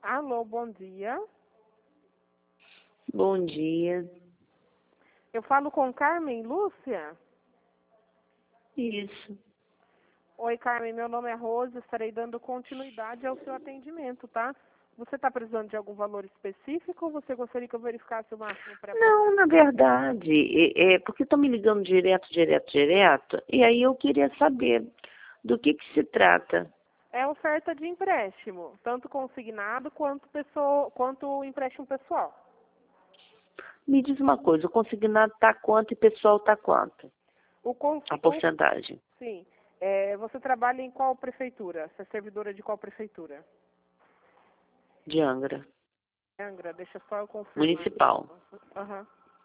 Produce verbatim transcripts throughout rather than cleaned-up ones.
Alô, bom dia. Bom dia. Eu falo com Carmen Lúcia? Isso. Oi, Carmen, meu nome é Rose, estarei dando continuidade ao seu atendimento, tá? Você está precisando de algum valor específico ou você gostaria que eu verificasse o máximo para... Não, na verdade, é, é porque estão me ligando direto, direto, direto, e aí eu queria saber do que que se trata. É oferta de empréstimo, tanto consignado quanto, pessoa, quanto empréstimo pessoal. Me diz uma coisa, o consignado está quanto e o pessoal está quanto? O cons... A porcentagem? Sim. É, você trabalha em qual prefeitura? Você é servidora de qual prefeitura? De Angra. Angra, deixa só eu confirmar. Municipal. Aham.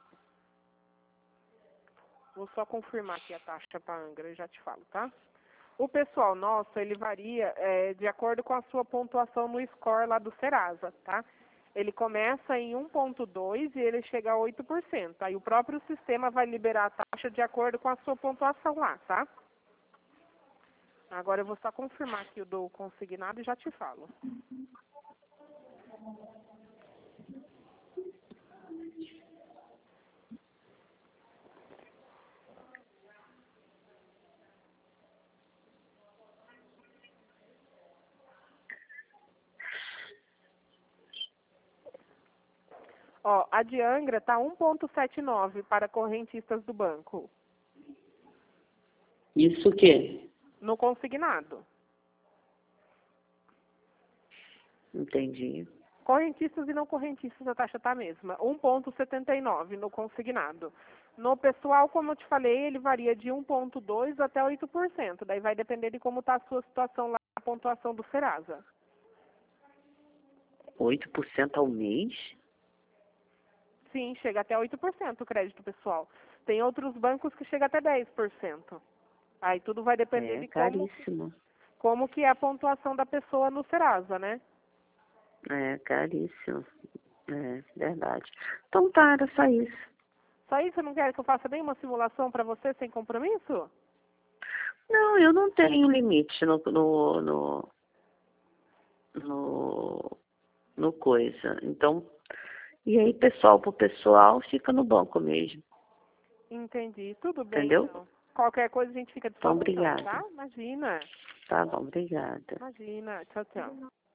Vou só confirmar aqui a taxa para Angra e já te falo, tá? O pessoal nosso, ele varia é, de acordo com a sua pontuação no score lá do Serasa, tá? Ele começa em um ponto dois e ele chega a oito por cento. Aí o próprio sistema vai liberar a taxa de acordo com a sua pontuação lá, tá? Agora eu vou só confirmar aqui o do consignado e já te falo. Ó, a de Angra tá um ponto setenta e nove para correntistas do banco. Isso o quê? No consignado. Entendi. Correntistas e não correntistas, a taxa tá a mesma. um ponto setenta e nove no consignado. No pessoal, como eu te falei, ele varia de um ponto dois até oito por cento. Daí vai depender de como está a sua situação lá, a pontuação do Serasa. oito por cento ao mês? Sim, chega até oito por cento o crédito pessoal. Tem outros bancos que chega até dez por cento. Aí tudo vai depender É de como, caríssimo. como que é a pontuação da pessoa no Serasa, né? É caríssimo. É verdade. Então tá, era só isso. Só isso, não quer que eu faça nenhuma simulação para você sem compromisso? Não, eu não tenho limite no, no, no, no, no coisa. Então, e aí pessoal por pessoal fica no banco mesmo. Entendi. Tudo bem, Entendeu? então. Qualquer coisa a gente fica à Então, disposição, obrigada. tá? Imagina. Tá bom, obrigada. Imagina. Tchau, tchau.